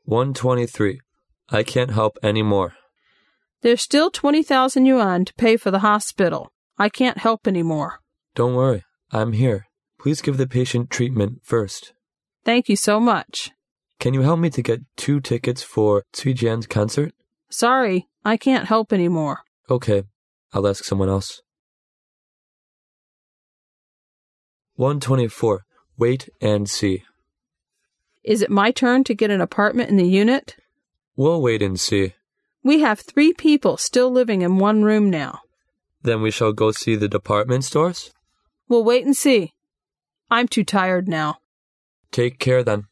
123. I can't help any more. There's still 20,000 yuan to pay for the hospital. I can't help any more. Don't worry. I'm here. Please give the patient treatment first. Thank you so much. Can you help me to get 2 tickets for Cui Jian's concert? Sorry, I can't help any more. Okay, I'll ask someone else. 124. Wait and see. Is it my turn to get an apartment in the unit? We'll wait and see. We have 3 people still living in one room now. Then we shall go see the department stores? We'll wait and see. I'm too tired now. Take care then.